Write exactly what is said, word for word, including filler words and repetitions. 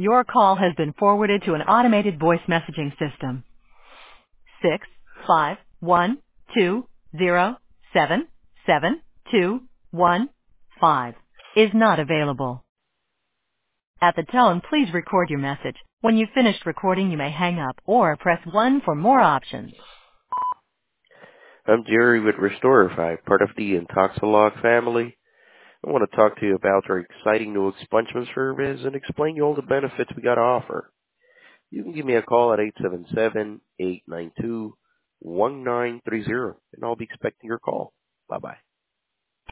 Your call has been forwarded to an automated voice messaging system. Six five one two zero seven seven two one five is not available. At the tone, please record your message. When you've finished recording, you may hang up or press one for more options. I'm Jerry with Restorify, part of the Intoxilog family. I want to talk to you about our exciting new expungement service and explain you all the benefits we got to offer. You can give me a call at eight seven seven, eight nine two, one nine three zero, and I'll be expecting your call. Bye-bye.